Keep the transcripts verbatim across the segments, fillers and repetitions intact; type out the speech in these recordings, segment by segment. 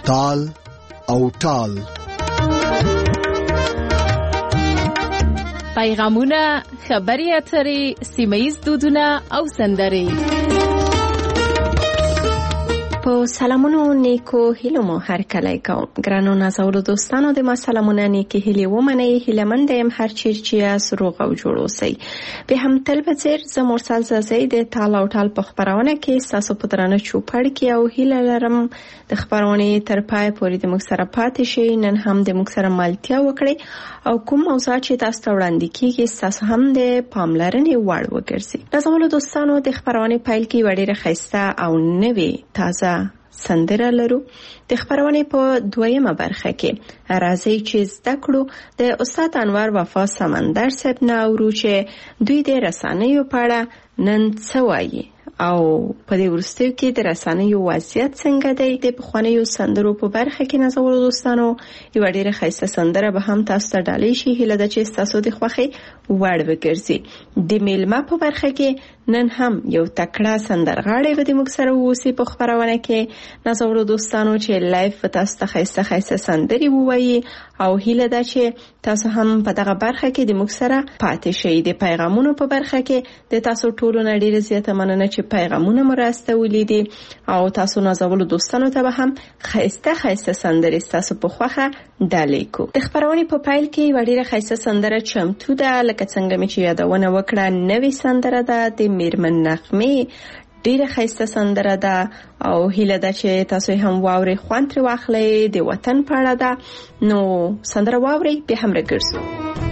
تال او ټال. پیغامونه، خبري اترې، سیمه‌ییز دودونه او سندرې. په سلامونو نیکو هیلو مو هر کله کوم. ګرانو نازولو دوستانو د ما سلامونه نیکی هیلې ومنئ. هیلهمند یم هر چیر چې یاست روغ او جوړ اوسئ. به هم تل به څیر زه مرسل زازی د تال او ټال په خپرونه کې ستاسو په درانه چوپړ کې او هیله لرم د خپرونې تر پای پورې د موږ سره پاتې شئ. نن هم د موږ سره ملتیا وکړئ او کوم موضوع چې تاسو ته وړاندې کیږي ستاسو هم د پاملرنې وړ وګرځي. نازولو دوستانو د خپرونې پیل کې وړې ښایسته او نوې تازه سندره لرو. د خبرونه په دویمه برخه کې راځي چې زده کړو د استاد انور وفا سمندر صاحب نه اورو چې دوی د رسنیو په اړه نن څه وایي او په دې ورستیو کې د رسنیو وضعیت څنګه دی. د پخوانیو سندرو په برخه کې نازولو دوستانو یو ډیره ښایسته سندره به هم تاسو ته ډالۍ شي. هیله ده چې تاسو د خوښي وړ وګرځي. د میلمه په برخه کې نن هم یو تکړه سندرغاړی به د موږ سره اوسي په خبرونه کې. نازولو دوستانو چې لایف په تاسو ته ښایسته ښایسته سندري ووایي او هیله ده چې تاسو هم په دغه برخه کې د موږ سره پاتې شئ. د پیغامونو په برخه کې د تاسو ټولو نه ډیره زیاته مننه چې پیغامونه مو راستولي دي او تاسو نازولو دوستانو ته به هم ښایسته ښایسته سندري تاسو په خوخه ډالۍ کو. د خبرونه په پایل کې وړي ښایسته سندره چمتو ده. لکه څنګه مې چې یادونه وکړه نوې سندره ده د میرمن نغمه. ډیره ښایسته سندره ده او هیله ده چې تاسو هم واوري خوند تر واخلئ. د وطن په اړه ده. نو سندره واوري به هم راګرځو.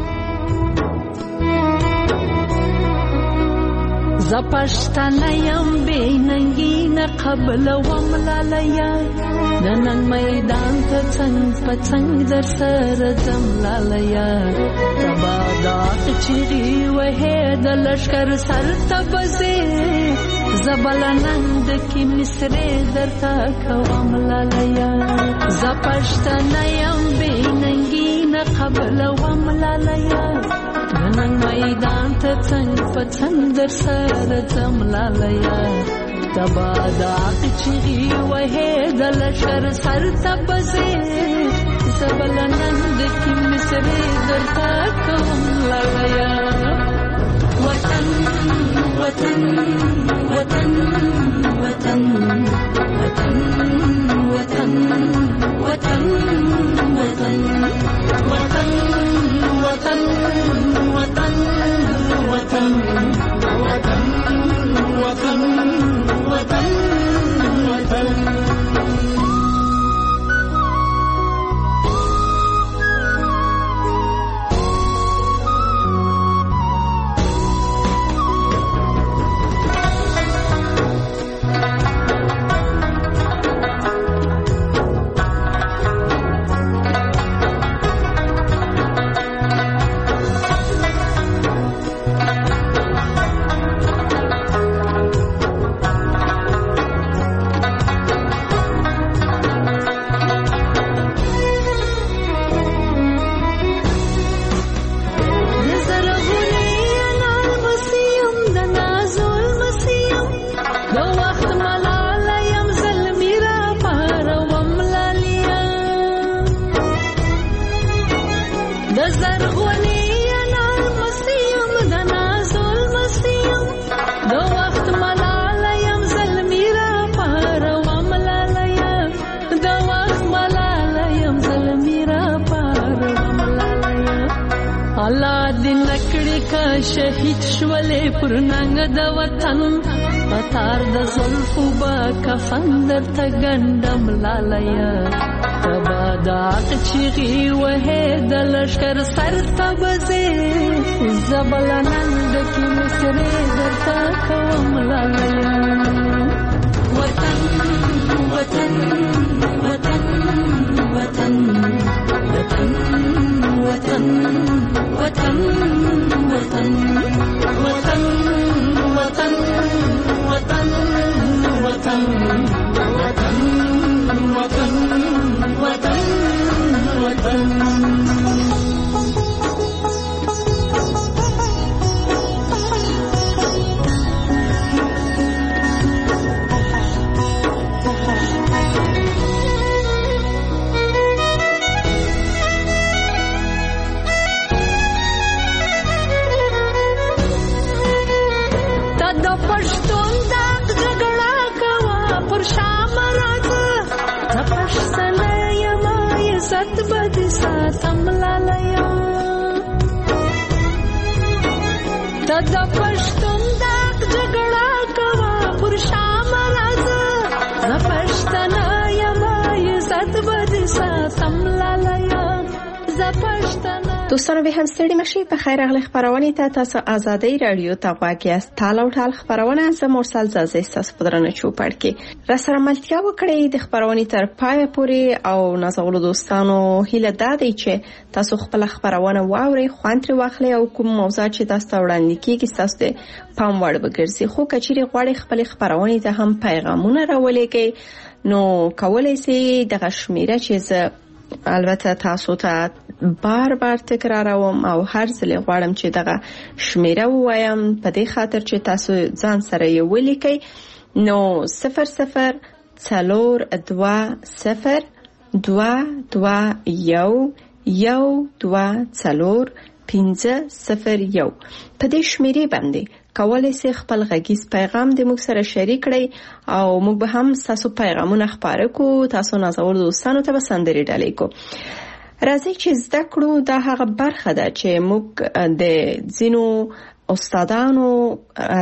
زپشتنه یم بیننگی نه قبل وملالیا ننن میدان ته څنګ په څنګ در سره ځم لالیا تبا دات چیری وه د لشکر سر تبزه زبلنند کی مصری در تا کوم لالیا زپشتنه یم بیننگی نه قبل وملالیا نن میدان ته څنګ په څنګ در سره ځم لالیا تبا دات چیری وه د لشکر سر تبزه زبلنند کی مصری در تا کوم لالیا وطن وطن وطن وطن وطن وطن وطن وطن وطن وطن وطن وطن وطن وطن وطن وطن شهید شولې پر ننګ د وطن پتار د زلفو با کفن درته ګنډم لالیا تبا دات چیغي وه د لشکر سر تبزه زبلنند کی مصری درته کوم لالیا وطن وطن وطن وطن وطن وطن وطن وطن وطن وطن وطن وطن وطن وطن وطن به دې ساتم لالیه ته د پښتون داغ جګړه کوه پر شام راځه زه پښتنه یم عزت به دې ساتم لالیه زه پښتنه. دوستانو به هم ستړي مشي په خیر اغلی خبرونه ته تاسو آزادۍ رادیو ته غواړئ است تال او ټال خبرونه زه مرسل زازي تاسو په درنه چوپړ کې را سره ملتیا وکړئ د خبرونه تر پای پورې او نازولو دوستانو هیله دادی چې تاسو خپل خبرونه واوري خوان تر واخلي او کوم موضوع چې تاسو وړاندې کیږي تاسو د پام وړ وګرځي خو کچېری غواړي خپل خبرونه ته هم پیغامونه راولېږي نو کولای شي د غشمیره چې البته تاسو ته بار بار تکراروم او هر ځل غواړم چې دغه شمیره وایم په دې خاطر چې تاسو ځان سره یې ولیکئ نو صفر صفر څلور دوه صفر دوه دوه یو یو دوه څلور پنځه صفر یو په دې شمیره باندې کولای شئ خپل غږیز پیغام د موږ سره شریک کړئ او موږ به هم تاسو پیغامونه خپاره کوو تاسو نازور دوستانو ته به سندري ډالۍ کوو. راځي چې زده کړو دا هغه برخه ده چې موږ د ځینو استادانو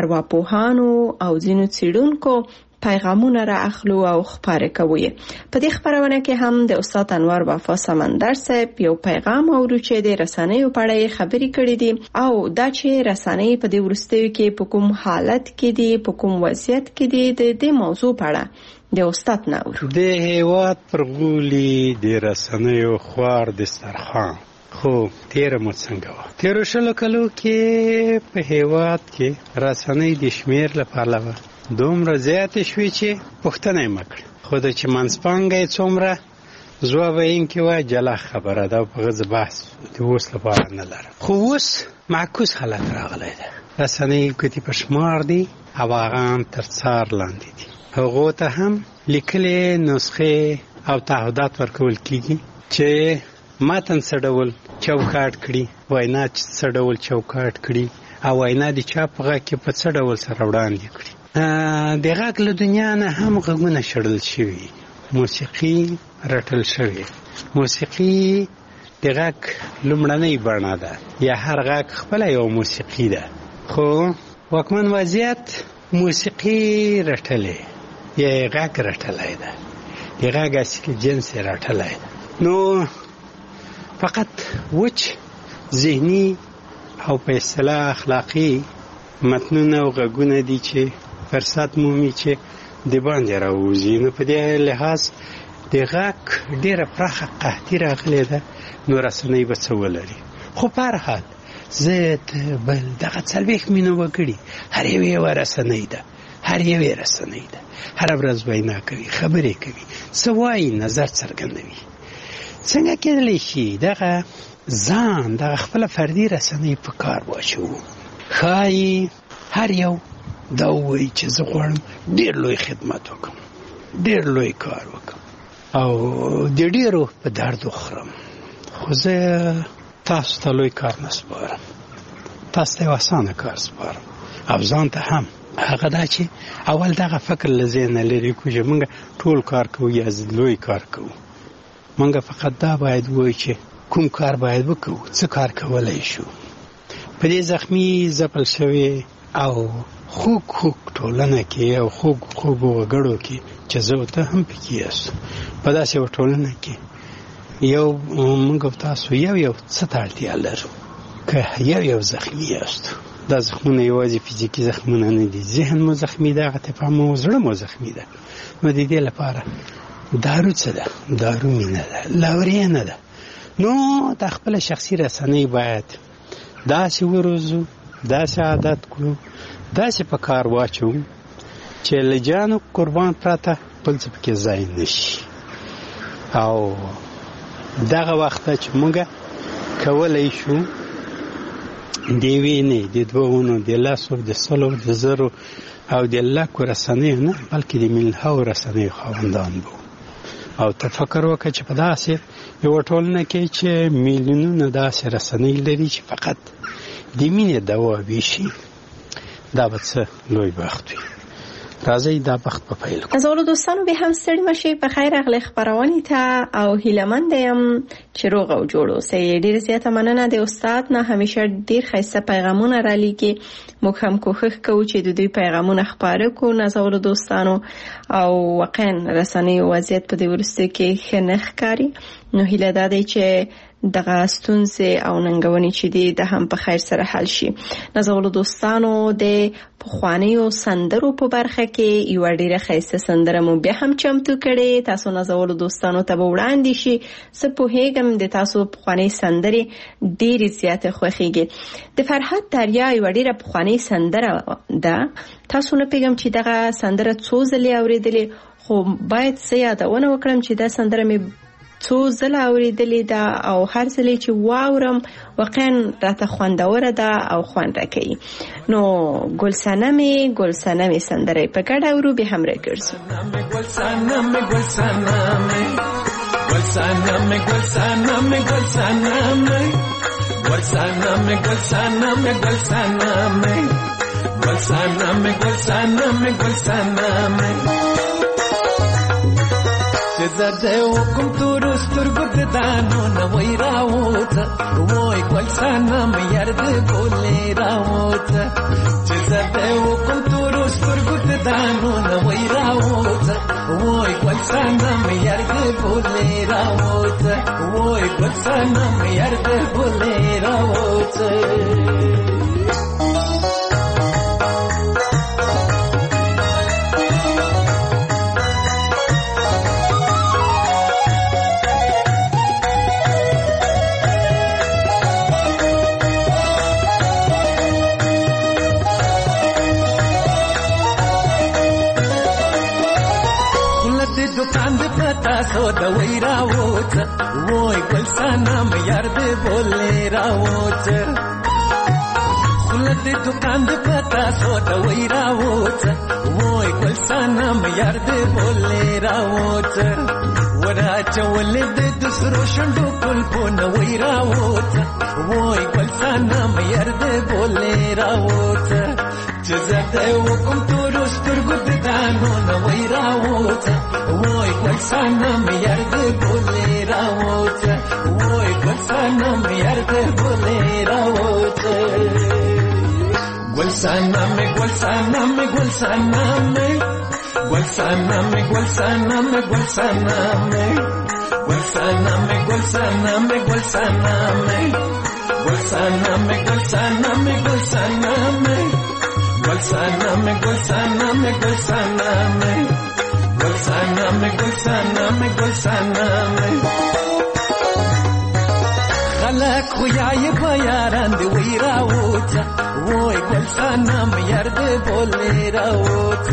ارواپوهانو او ځینو څېړونکو پیغامونه را اخلو او خبره کوي. په دې خبرونه کې هم د استاد انور وفا سمندر صاحب یو پیغام اورو چې د رسنیو په اړه خبرې کړې دي او دا چې رسنۍ په دې ورستیو کې په کوم حالت کې دي په کوم وضعیت کې دي د دې موضوع په اړه د استاد ناور د هیواد پرغولي د رسنیو خوار دسترخوان خو تیر مو څنګه و تیر شلو کلو کې په هیواد کې رسنۍ د شمیر لپاره دومره زیات شوي چې پوښتنه یې مکړه خو د چې منځپانګه څومره ځواب یې کې وای جلا خبره ده په غږ بحث د اوس لپاره نه لرم خو اوس معکوس حالت راغلی ده رسنۍ کوتي په شمار دي او هغه تر څار لاندې دي هغه ته هم لیکلې نسخه او تعهدات ورکول کیږي چې متن سړول چوکاټ کړي وینا سړول چوکاټ کړي او وینا د چاپ غږ کې په سړول سره وړاندې کړي د غږ له دنیا نه هم غږونه شړل شوي موسیقي رټل شوی موسیقي د غږ لومړنۍ بڼه ده یا هر غږ خپل یو موسیقي ده خو واکمن وضعیت موسیقي رټلې یا غږ رټلای ده د غږ اصلي جنس رټلای ده نو فقط وچ ذهني او په اصطلاح اخلاقی متنونه او غږونه دي چې فرصت مومي چې د باندې راوځي نو په دې لحاظ د غږ ډیره پراخه قحطي راغلې ده نو رسنۍ به څه ولري خو په هر حال زه بل دغه څلوېښت مینه وګړي هر یو یوه رسنۍ ده هر یوې رسنۍ ده هره ورځ وینا کوي خبرې کوي څه وایي نظر څرګندوي څنګه کېدلی شي دغه ځان دغه خپله فردي رسنۍ په کار واچوو ښایي هر یو دا وایي چې زه غواړم ډېر لوی خدمت وکړم ډېر لوی کار وکړم او د ډېرو په درد وخورم خو زه تاسو ته لوی کار نه سپارم تاسو ته یو اسانه کار سپارم او ځان ته هم هغه دا چې اول دغه فکر له ذهنه لرې کړو چې موږ ټول کار کوو یا لوی کار کوو موږ فقط دا باید ووایو چې کوم کار باید وکړو څه کار کولی شو په دې زخمي ځپل شوی او خوږ خوږ ټولنه کې او خوږ خوږ وګړو کې چې زه ته هم پکې یاست په داسې یو ټولنه کې یو موږ تاسو یو یو څه ته اړتیا لرو که یو یو زخمي یاست دا زخمونه یوازې فزیکي زخمونه نه دي ذهن مو زخمي ده عاطفه مو زړه مو زخمي ده نو د دې لپاره دارو څه ده دارو مینه ده لاورې نه ده نو د خپل شخصي رسنۍ باید داسې وروزو داسې عادت کړو داسې په کار واچو چې له جانو قربان پراته بل څه پکې ځای نشي او دغه وخت چې موږ کولی شو د یوې نه د دوهونو د لسو د سلو د زرو او د لکو رسنیو نه بلکې د میلیونونو رسنیو خاوندان بو او ته فکر وکړه چې په داسې یوه ټولنه کې چې میلیونونه داسې رسنۍ لري چې فقط د مینې دوا ویشي دا به څه لوی بخت وي راځي دا وخت په پیل کو. نازولو دوستانو به هم ستړي مشي، په خیر راغلی خبرونه ته او هیلمند یم چې روغ او جوړ اوسئ. ډیر زیاته مننه د استاد نه، همیشه ډیر ښایسته پیغامونه را لیکي. موږ هم کوښښ کوو چې د دوی پیغامونه خپاره کو نازولو دوستانو، او واقعا رسنۍ وضعیت په دې وروسته کې ښه نه ښکاري. نو هیله ده دی چې دغه ستونزې او ننګونې چې دي د هم په خیر سره حل شي. نازولو دوستانو د پخوانیو سندرو په برخه کې یو ډیره ښایسته سندره مو بیا هم چمتو کړې، تاسو نازولو دوستانو ته به وړاندې شي. زه پوهیږم د تاسو پخوانۍ سندرې ډیرې زیاته خوښیږي. د فرهاد دریا یو ډیره پخوانۍ سندره ده، تاسو نه پیغام چې دغه سندره څو ځلې اوریدلې، خو باید زه یادونه وکړم چې دا سندره مې څو ځله اوریدلې ده او هر ځلې چې واورم واقعا راته خوندوره ده او خوند راکوي. نو ګل صنمې ګل صنمې سندره په ګډه اورو، به هم راګرځو. ګل صنمې ګل صنمې ګل صنمې ګل صنمې ګل صنمې ګل صنمې ګل صنمې ګل صنمې ګل صنمې ګل صنمې ګل صنمې چې زده وکم تور سترګو د دانو نه وای راوته، وای ګل صنمې یار دې بولې راوته. چې زده وکم تور سترګو د دانو نه وای راوته، وای ګل صنمې یار دې بولې راوته، وای ګل صنمې یار دې بولې راوته. दुकान दे पता सो दवाई रावोच, वोई ګل صنمې یار دې بولې راووچ. خلد दुकान दे पता सो दवाई راووچ, वोई ګل صنمې یار دې بولې راووچ. ورا چولې دې دوسرو شندو پل په نوې راووچ, ووی ګل صنمې یار دې بولې راووچ. چې زده وکم تور سترګو د دانو نوې راووچ, وای ګل صنمې یار دې بولې راووچ, وای ګل صنمې یار دې بولې راووچ. ګل صنمې ګل صنمې ګل صنمې ګل صنمې ګل صنمې ګل صنمې ګل صنمې ګل صنمې ګل صنمې ګل صنمې ګل صنمې ګل صنمې ګل صنمې ګل صنمې ګل صنمې ګل صنمې ګل صنمې ګل صنمې خلک خو یې بیاران دی وی راووچ, وای ګل صنمې یار دې بولې راووچ.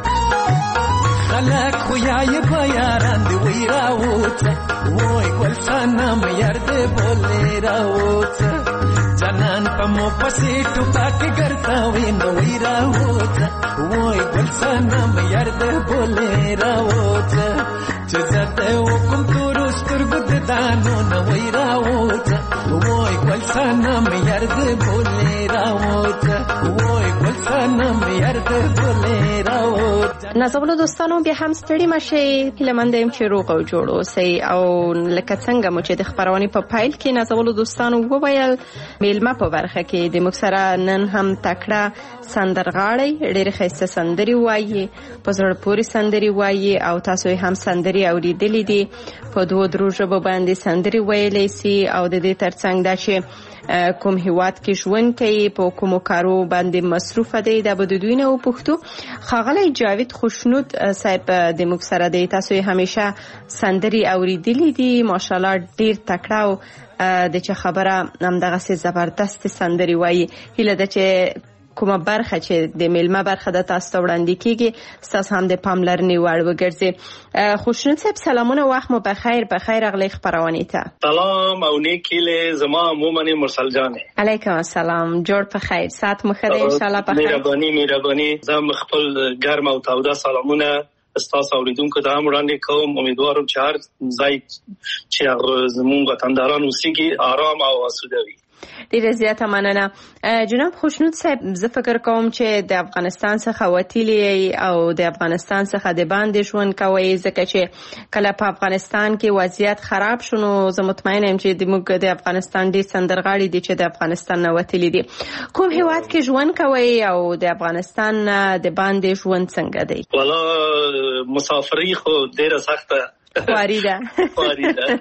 خلک خو یې بیاران دی وی راووچ, وای ګل صنمې یار دې بولې راووچ. جنان په مو پسې ټوپک ګرځا وی نو وی راووچ, وای ګل صنمې یار دې بولې راووچ. چې زده وکم تور سترګو د دانو نه وی راووچ, وای ګل صنمې یار دې بولې راووچ, وای ګل صنمې یار دې بولې راووچ. نازولو دوستانو بیا هم ستړي مشئ, هیله‌مند یم چې روغ او جوړ اوسئ. او لکه څنګه مو چې د خبرونې په پایل کې نازولو دوستانو وویل, میلمه په برخه کې د موږ سره نن هم تکړه سندرغاړی ډېرې ښایسته سندرې وایي, په زړه پورې سندرې وایي, او تاسو هم سندرې اورېدلې دي. په دوه درو ژبو باندې سندرې ویلی سي, او د دې ترڅنګ دا چې کوم هیواد کې ژوند کوي, په کومو کارو باندې مصروفه دی, دا به د دوی نه وپوښتو. ښاغلی جاوید خوشنود صاحب د موږ سره دی, تاسو یې همیشه سندرې اورېدلې دي, ماشاءالله ډېر تکړه او د چې خبره همدغسې زبردست سندرې وایي. هیله ده چې کومه برخه چې د میلمه برخه د تاسو ته وړاندې کیږي ستاسو هم د پاملرنې وړ وګرځي. خوشنود صاحب سلامونه, وخت مو بخیر. بخیر اغلی خبرونه ته سلام او نیکیله زما مومن مرسل جان. علیکم السلام, جوړ په خیر, سات مو خیر ان شاء الله په خیر. مهرباني مهرباني زم خپل ګرم او تاوده سلامونه استاسو اوریدونکو ته وړاندې کوم. امیدوارم چې هر ځای چې زموږ وطنداران اوسېږي آرام او آسوده وي. ډیره زیاته مننه. جناب خوشنود صاحب، زه فکر کوم چې د افغانستان څخه وتیلی او د افغانستان څخه د باندې ژوند کوي، ځکه چې کله په افغانستان کې وضعیت خراب شونه زه مطمئنه یم چې د موږ د افغانستان ډیر سندرغاړي دي چې د افغانستان نه وتیلی دي. کوم هیواد کې ژوند کوي او د افغانستان د باندې ژوند څنګه دی؟ والا مسافری خو ډیره سخته خواري ده خواري ده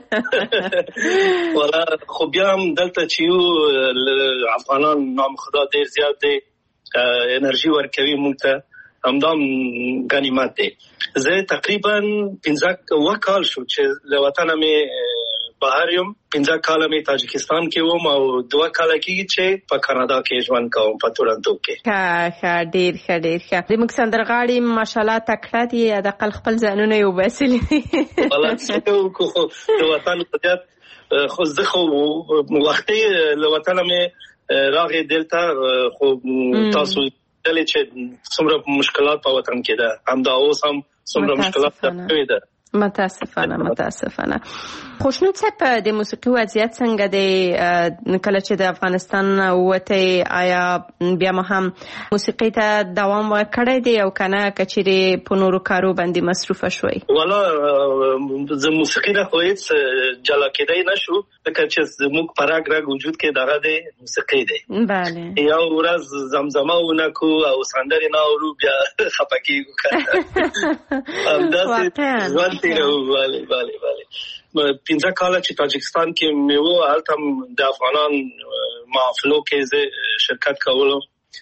ولا خو بیا هم دلته چې یو افغانان نام خدا ډیر زیات دی انرژي ورکوي موږ ته، همدام غنیمت دی. زه تقریبا پنځه اوه کال شو چې له وطنه مې بهر یم. پنځه کاله مې تاجکستان کې وم او دوه کاله کېږي چې په کاناډا کې ژوند کوم، په تورنټو کې. ښه ښه ډېر ښه ډېر ښه. د موږ سندرغاړي ماشاءالله تکړه دي، حداقل خپل ځانونه یې وباسلي دي. والله څه وکړو د وطن په زیات خو زه خو وختي له وطنه مې راغی دلته، خو تاسو دلته چې څومره مشکلات په وطن کې ده، همدا اوس هم څومره مشکلات شوي ده. متاسفانه متاسفانه. خوشنود صاحب، د موسیقي وضعیت څنګه دی کله چې د افغانستان وته؟ آیا بیا هم موسیقي ته دوام ورکړی دی او کنه کچېرې په نورو کارو باندې مصروفه شوي؟ والا زه موسیقي نه خو هیڅ جلا کېدای نشو، ځکه چې زموږ په رګ رګ وجود کې دغه دی موسیقي دی. بله. یو ورځ زمزمه ونکو او سندرې نه اورو بیا خفه کېږو. همداسې ژوند تېروو. بله بله بله. پنځه کاله چې تاجکستان کې مې وو، هلته هم د افغانان محافلو کې زه شرکت کولو،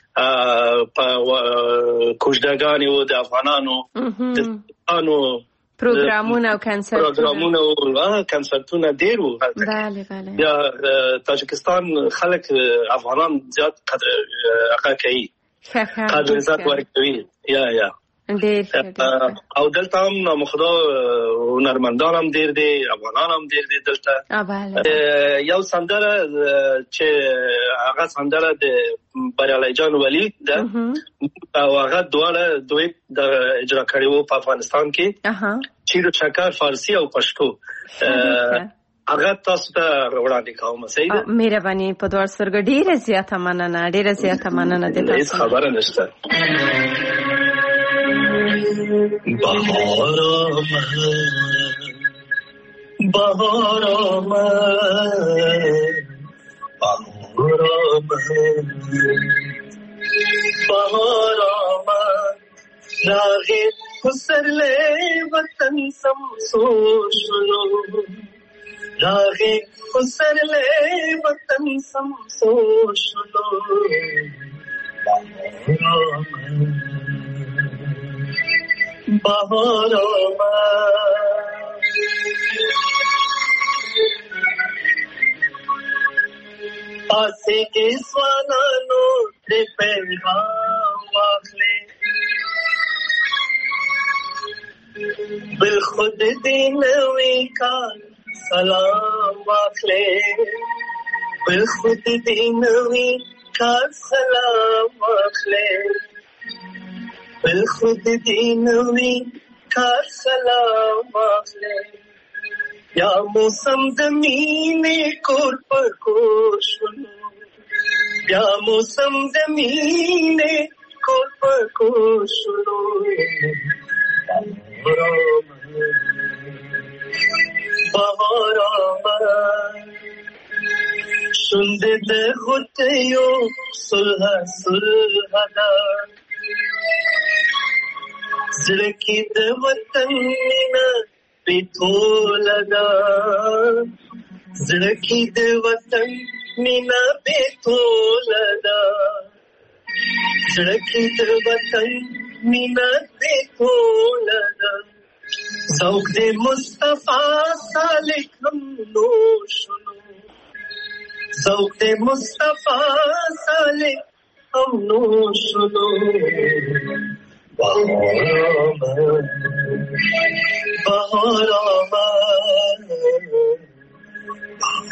په کوژدهګانې وو د افغانانو د افغانانو پروګرامونه او کنسرتونه پروګرامونه او کنسرتونه ډېر وو هلته. بله بله. بیا تاجکستان خلک افغانان زیات هغه کوي، قدر عزت ورکوي. یا یا ډېر. او دلته هم نامخدا هنرمندان هم ډېر دي، افغانان هم ډېر دي دلته. یو سندره چې هغه سندره د بریالي جان ولی ده او هغه دواړه دوی د اجرا کړي وو په افغانستان کې، چیرو چکر فارسی او پښتو. هغه تاسو ته وړاندې کوم. صحیح ده؟ مهرباني په دوه سترګو ډېره زیاته مننه، ډېره زیاته مننه د تاسو. هیڅ خبره نشته. بهار آمد بهار آمد بهار آمد بهار آمد راغ پسرلی وطن سمسو شلو راغ پسرلی وطن سمسو شلو بهار آمد بهار آمد آسے کے سوانانو دے پیغام واخلے بالخود دینوی کا سلام واخلے بالخود دینوی کا سلام واخلے بالخود دینوی کا سلام واخلے یا موسم زمین کور پر کوشنو یا موسم زمین کور پر کوشنو بهار آمد شنده ده غتیو صلح صلح ده زړکی د وطن مینا پیتول دا زړکی د وطن مینا پیتول دا زړکی د وطن مینا پیتول دا ذوق د مصطفی صالح هم نوشنو ذوق د مصطفی صالح هم نوشنو بهار آمد بهار آمد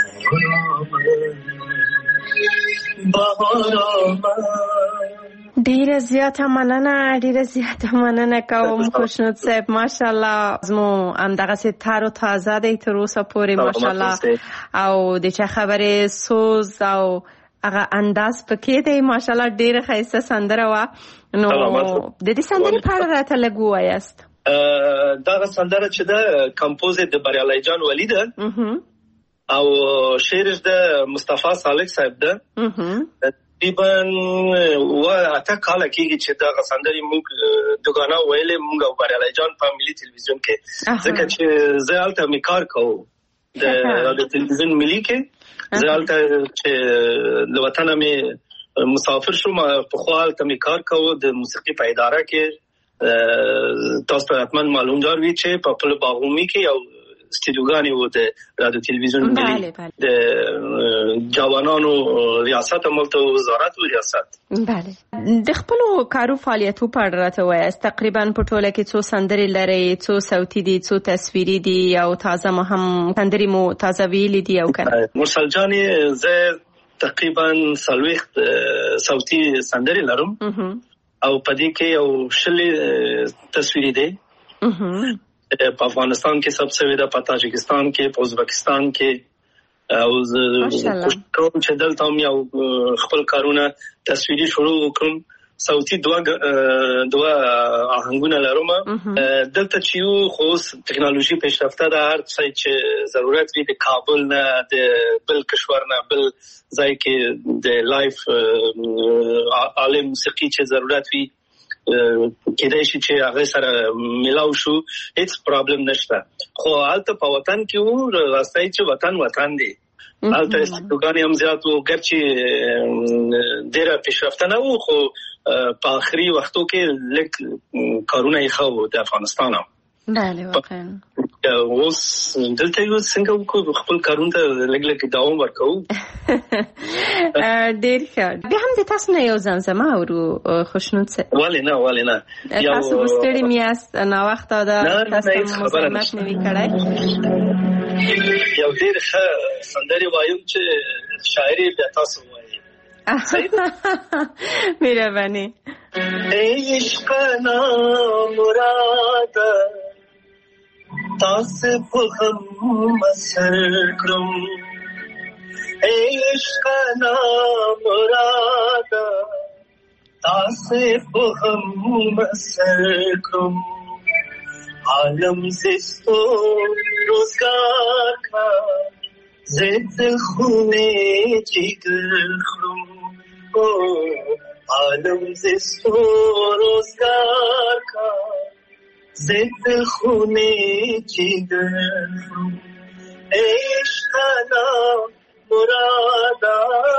بهار آمد ډېر ډیره زیاته مننه ډیره زیاته مننه کوم خوشنود صاحب ماشاءالله زمو هم دغه سي تر او تازه دی تر اوسه پورې ماشاءالله او د چا خبره سوز او هغه انداز پکې دی ماشاءالله ډیره ښایسته سندره وا نو د دې سندرې په اړه راته لږ ووایاست. دا سندره چې دا کمپوز د بریالي جان ولی ده او شعر د مصطفی صالح صاحب ده. تقریبا و اته کال کېږي چې دا سندرې موږ دغانا ویلې موږ او بریالي جان په ملي تلویزیون کې ځکه چې زه الته می کار کوم د تلویزیون ملي کې زه الته چې د وطن می مسافر شوم په خپل ته می کار کوم د موسیقي په اداره کې. تاسو ته حتما معلوم دار وی چې په خپل باغومي کې او استودیوګانی وو د رادیو تلویزیون ملي د جوانانو ریاست عملته وزارت او ریاست. بله د خپل کارو فعالیتو په اړه راته وایاست. تقریبا په ټوله کې څو سندرې لري څو صوتي دي څو تصویري دي او تازه مو هم سندرې مو تازه ویلې دي او کنه مرسل جاني زه تقریبا سلويخت صوتي سندرې لرم او پدې کې یو شلې تصویري دي په افغانستان کې سب سے زیاده په تاجکستان کې په ازبکستان کې او کوم چې دلته هم یو خپل کارونه تصویري شروع وکړم صوتي دوا دوا آهنګونه لرم دلته چې یو خو ټکنالوژي پیشرفته ده هر څه چې ضرورت وي د کابل نه د بل کشور نه بل ځای کې د لایف عالم موسیقي چې ضرورت وي کېدای شي چې هغه سره ملاو شو هیڅ پرابلم نشته. خو حالت په وطن کې وو راستای چې وطن وطن دی حالت استوګانی هم زیات وو ګرچې ډیره پیشرفته نه وو خو په اخري وختو کې لږ کارونه یې خو د افغانستان. بله واقعا اوس دلته یو څنګه وکړو خپل کارونه لږ لږ دوام ورکوو. ډیر ښه. بیا هم د تاسو نه یو زمزمه اورو خوشنود صاحب. ولې نه ولې نه تاسو ستړي میاست نا وخت دا تاسو مزاحمت نه وکړای. یو ډیر ښه سندري وایم چې شاعري بیا تاسو وایي. مهرباني. عشق نا مراد تاسو په غم سر کړم عشق نا مراد تاسو په غم سر کړم عالم زستو روزگار کا زد خونه جگر خرم او عالم زستو روزگار کا زد خونه جگر خرم عشق نا مرادا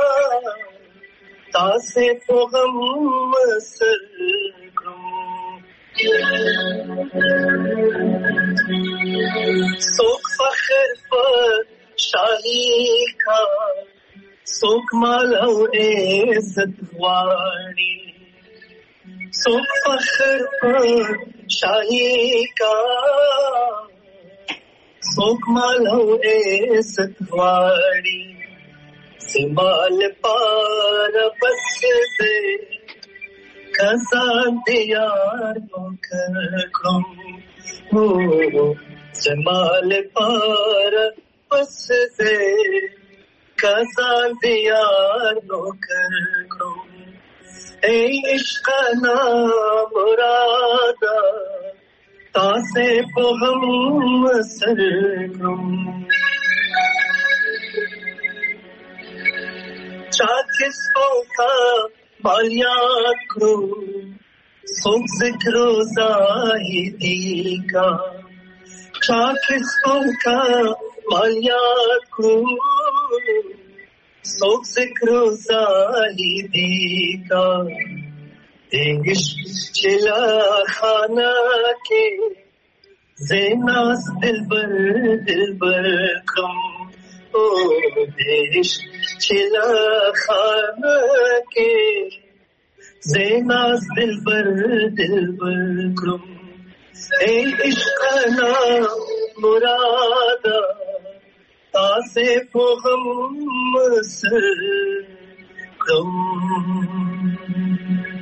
تاسے تو غم سر کرم سوک فخر پر شاہی کا سوک مالا عزت واری سوک فخر پر شاہی کا سوک مالا عزت واری سمال پار بس دے کسان دیار کرکم سمال پار بس دے کسان دیار کرکم اے عشق نا مرادا تاسے پو ہم سرکم چاکس کا بالیات کرو سوک ذکر زاہدی کا چاکس کا بالیات کرو سوک ذکر زاہدی کا عشق چلا خانہ کے زیناس دل بر دل بر کم او دیش چلا خانہ کے زیناس دل بر دل بر کم اے عشق نا مرادا تاسے پو ہم سر کم.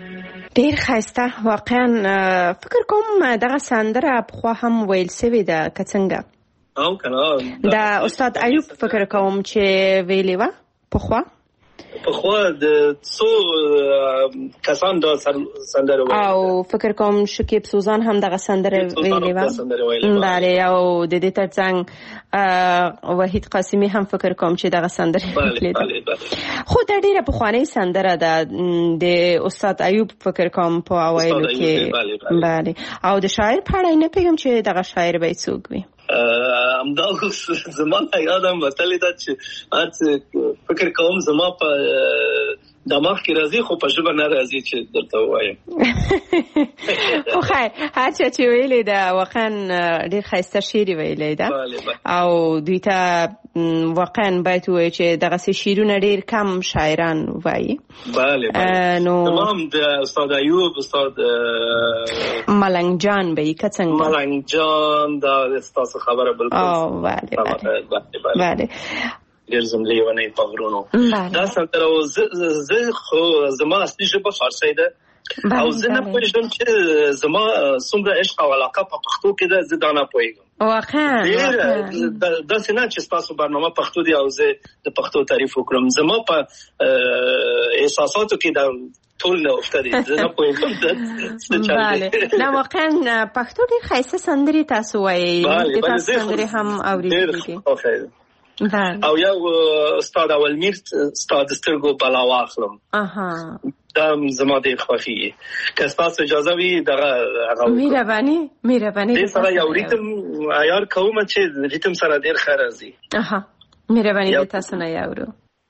ډیر ښایسته. واقعا فکر کوم دغه سندره پخوا هم ویل سوې ده که څنګه؟ او کنه دا استاد ایوب فکر کوم چې ویلې وه پخوا پخوا د څو کسان دا سندره ویلې او فکر کوم شکیب سوزان هم دغه سندره ویلې وه. بله او د دې ترڅنګ وحید قاسمی هم فکر کوم چې دغه سندره ویلې ده. خو دا ډیره پخوانۍ سندره ده د استاد ایوب فکر کوم په اوایلو کې. بله او د شاعر په اړه نه پوهیږم چې دغه شاعر به څوک وي. همدا اوس زما یادم وتلی ده چې هر څه فکر کوم زما په دماغ کې راځي خو په ژبه نه راځي چې درته ووایم. خو خیر هر څه چې ویلې ده واقعا ډېر ښایسته شعر ویلی ده او دوی ته واقعا باید ووایي چې دغسې شعرونه ډېر کم شاعران وایي. بله بله زما هم د استاد ایوب استاد ملنګ جان به یې که څنګه ملنګ جان دا ستاسو خبره بالکل بله بله ډېر زملې ونې په غرونو دا سندره او زه خو زما اصلي ژبه فارسي ده او زه نه پوهېږم چې زما څومره عشق او علاقه په پښتو کې ده زه دا نه پوهېږم واقعا داسې نه چې ستاسو برنامه پښتو دی او زه د پښتو تعریف وکړم. زما په احساساتو کې دا ټول نه افته دي زه نه پوهېږم څه چل دی. نه واقعا پښتو ډېر ښایسته سندرې تاسو وایئ د تاسو سندرې هم اورېدلې دي. او یو استاد اولمیر استاد سترګو بلا واخلم دا زما ډېر خوښېږي. که ستاسو اجازه وي دغه مهرباني مهرباني دې سره یو ریتم عیار کوم چې ریتم سره ډېر ښه راځي. مهرباني دې تاسو نه یاورو.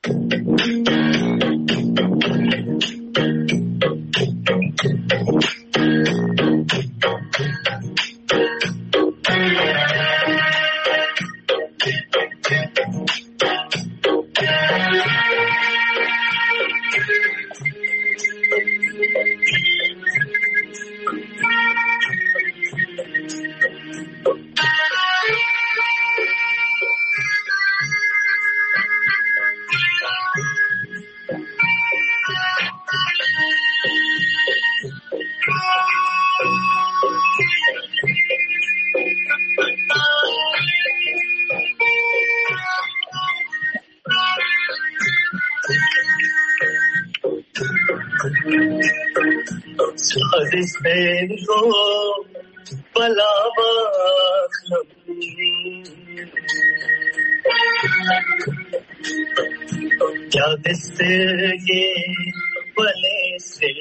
क्या दिसगे बले से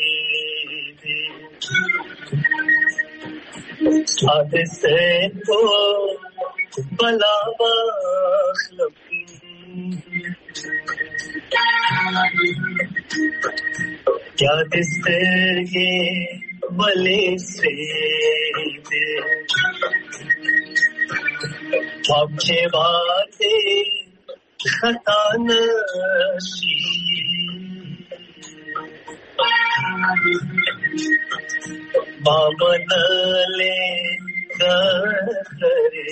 सादे से तो बला बखलम क्या दिसगे बले से आपके बातें खता नशी बामन ले करे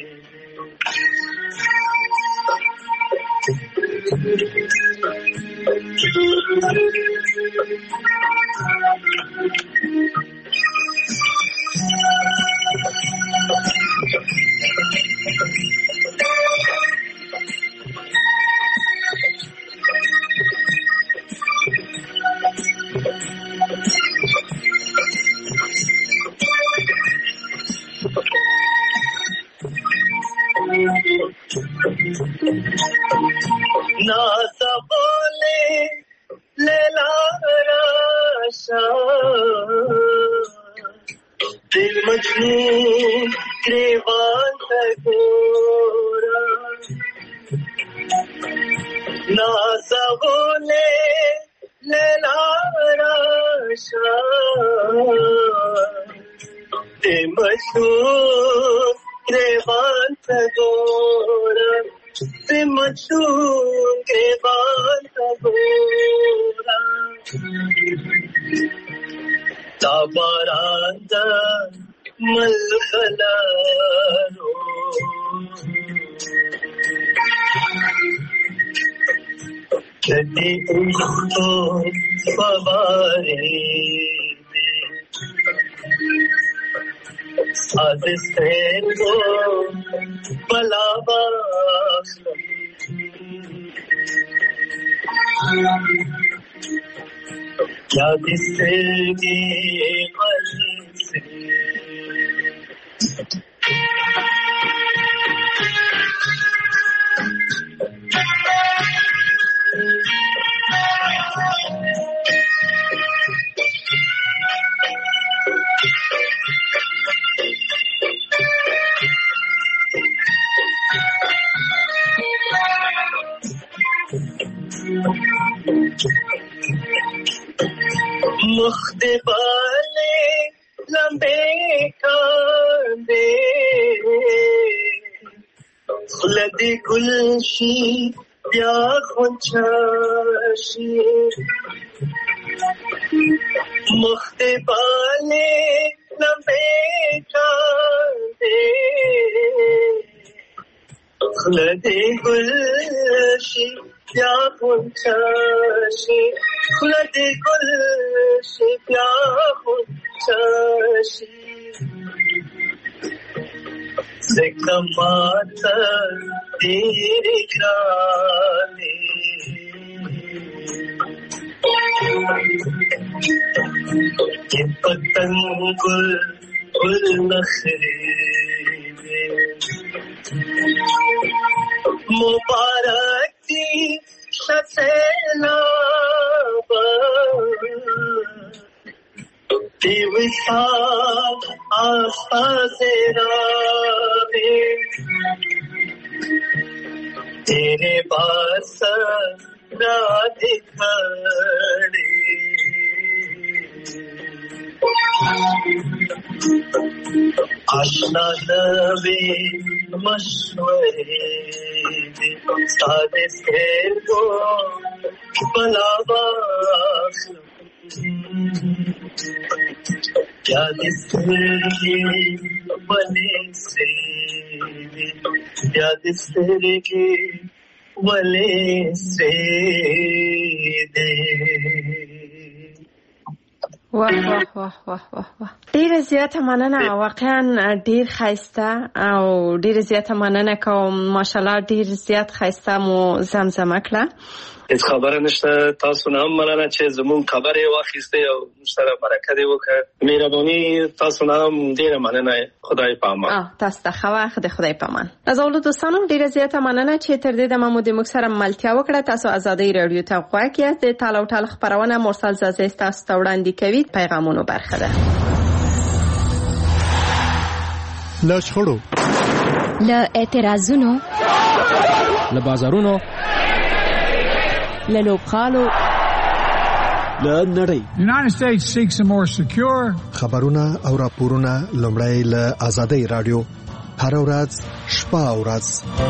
नासा बोले लैला राशा दिल मजनू ग्रेवान तकोरा नासा बोले लैला राशा दिल मजनू ग्रेवान तकोरा से मशहूर के बाद गोरा ताबारांदा मलखलारो कदी उस्तो फवारे साजिश को बलावा क्या दिसेगी वही से मुख्ते वाले लंबे कांदे खुलदी गुलशी या खुंचाशी मुख्ते वाले लंबे कांदे खुलदी गुलशी या खुंचाशी खुलदी गुलशी या खुंचाशी ज़िक्र तेरे ग्राने ये पतंग गुल गुल नखरे मुबारक थी शसेलाबा विशाल आसपास राहे तेरे पास राधे खड़े आशना नवे मशवरे सादे से को बलावा क्या दिसरे वले से क्या दिसरे के वले से दे واه واه واه واه واه واه ډیره زیاته مننه واقعا ډیر ښایسته او ډیره زیاته مننه کوم ماشاءالله ډیر زیات ښایسته مو زمزمه کړه هیڅ خبره نشته تاسو نه هم مننه چې زمون خبره واخیسته او مشترک برکت وکړه مهرباني تاسو نه هم ډیره مننه خدای پامان اه تاسو ته خو خدای خدای پامان از اول دوستانو ډیره زیاته مننه چې تر دې د محمود مکسر ملتیا وکړه تاسو ازادي رادیو ته غواړئ د تالو ټال خبرونه مرسل زازي تاسو ته وړاندې کوي پیغامونو برخه ده لا شخړو لا اعتراضونو لا بازارونو لا لوبخالو لا نړۍ The United States seeks a more secure خبرونه او راپورونه لومړی له ازادي رادیو هر ورځ شپه او ورځ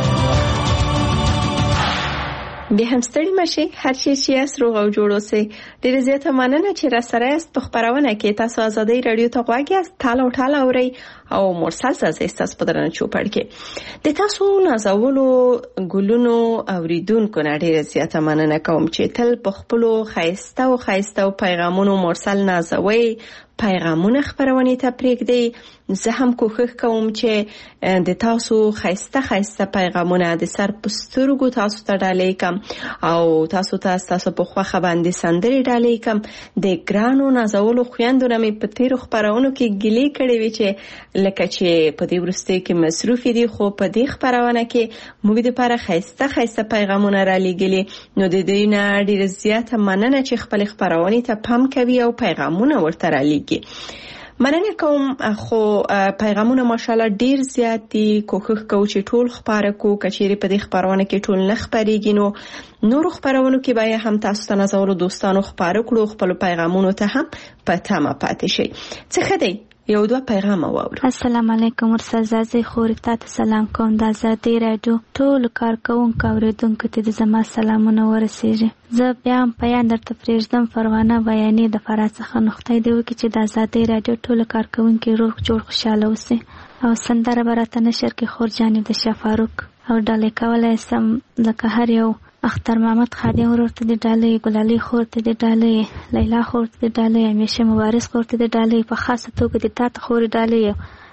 به هم ستړي مشي هر شي چې اسروغ او جوړ اوسئ ډیره زیاته مننه چې را سره است په خبرونه کې تاسو ازادي رادیو ته غواړئ تاله ټاله اورئ او مرسل زازي تاسو په درنه چوپړ کې د تاسو نازولو ګلونو اوریدونکو نه ډیره زیاته مننه کوم چې تل په خپل خایسته او خایسته او پیغامونو مرسل نازوي پیغامونه خبرونه ته پرېږدي زه هم کوښښ کوم چې د تاسو خایسته خایسته پیغامونه د سر پسترګو تاسو ته ډالې کم او تاسو ته تاسو په خوخه باندې سندري ډالې کم د ګرانو نازولو خويندو نه په تیرو خبرونو کې ګلې کړې وي چې لکه چې په دې ورسته کې مصروف دي خو په دې خبرونه کې موږ د لپاره خایسته خایسته پیغامونه را لېږلي نو د دې نه ډېر زیاته مننه چې خپل خبرونه ته پام کوي او پیغامونه ورته را لېږي مننه کوم خو پیغامونه ماشاءالله ډیر زیات دي کوښښ کوو چې ټول خبره کو کچېری په دې خبرونه کې ټول نه خبرېږي نو نور خبرونو کې به هم تاسو ته نظر دوستانو خبره کړو خپل پیغامونو ته هم پته ما پاتې شي څه خدای یو دوه پیغام واورو السلام علیکم ورسره زازي خوري تاسو سلام کوم د ازادي رادیو ټول کارکونکو اوریدونکو ته د زما سلامونه ورسیږي زه بیا هم پیان درته پرېږدم پروانه بیانې د فرات څخه نقطه دی وکړي چې د ازادي رادیو ټول کارکونکو روغ جوړ خوشاله اوسي او سندره برته نشر کې خور جانب د شفاروق او ډالې کولای سم لکه هر یو اختر محمد خادم ورته د ډالې ګلالي خورته د ډالې لیلا خورته د ډالې همیشه مبارز خورته د ډالې په خاصه توګه د تات خور ډالې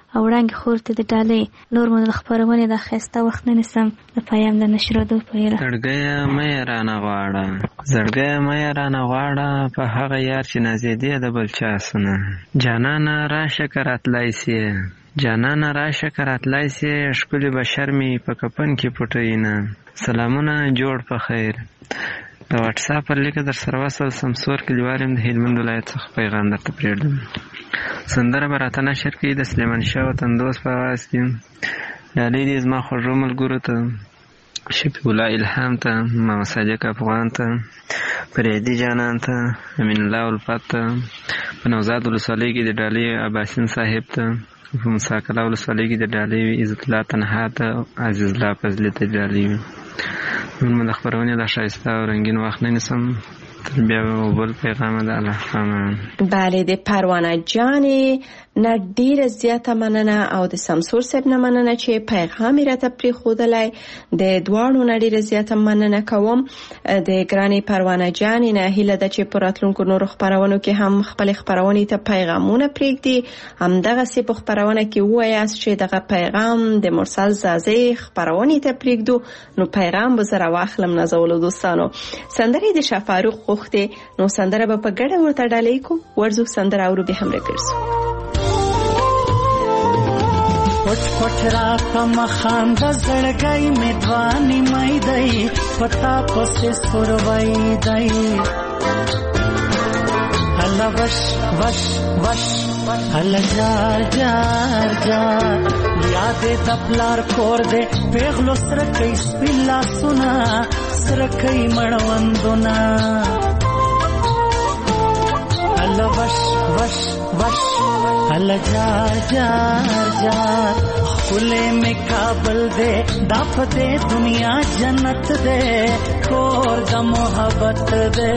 او وړانګې خور ته د ډالۍ نور مو د خپرونې د ښایسته وخت نه نیسم د پیام د نشرېدو په هیله. زړګیه مه یې رانه غواړه، زړګیه مه یې رانه غواړه، په هغه یار چې نازېدې د بل چا سونه. جانانه راشه که راتلی سې، جانانه راشه که راتلی سې، ښکلي بشر مې په کفن کې پټوي نه. سلامونه جوړ په خیر. د واټساپ پر لیکه در سره وصل سمسور کلیوال یم د هلمند ولایت څخه پیغام درته پرېږدم. سندره به راته نشر کړي د سلیمان شاه وطندوس په اواز کې. ډالۍ دې زما خوږو ملګرو ته، شفیع الله الهام ته، محمد صادق افغان ته، فریدي جانان ته، امین الله الفت ته، په نوزاد ولسوالۍ کې د ډالۍ عباسین صاحب ته، په مساکله ولسوالۍ کې د ډالۍ عزت الله تنها ته، عزیز الله فضلي ته ډالۍ وي. نن مو د خپرونې د ښایسته او رنګین وخت نه نیسم، تر بیا به بل پیغام د الله امان. بله د پروانه جانې نه ډیره زیاته مننه او د سمسور صاحب نه مننه چې پیغام یې راته پرېښودلی. د دواړو نه ډیره زیاته مننه کوم. د ګرانې پروانه جانې نه هیله ده چې په راتلونکو نورو خپرونو کې هم خپلې خپرونې ته پیغامونه پرېږدي. همدغسې په خپرونه کې ووایاست چې دغه پیغام د مرسل زازې خپرونې ته پرېږدو، نو پیغام به زه راواخلم. نازولو دوستانو، سندرې د شاه فاروق غوښتې، نو سندره به په ګډه ورته ډالۍ کو. ورځو سندره اورو بیا هم راګرځو. پټ پټ را کم خاند زړګی می دوانی مې دی، پتا پسې سپوروي دی. الله وش وش وش الله جار جار جار، یاد د پلار کور دې پیغلو سره کې سپیلا سنا سره کې مړوندونه. الله وش وش وش الله جار جار جار، خلے میں کابل دے دافت دے دنیا جنت دے کور دا محبت دے.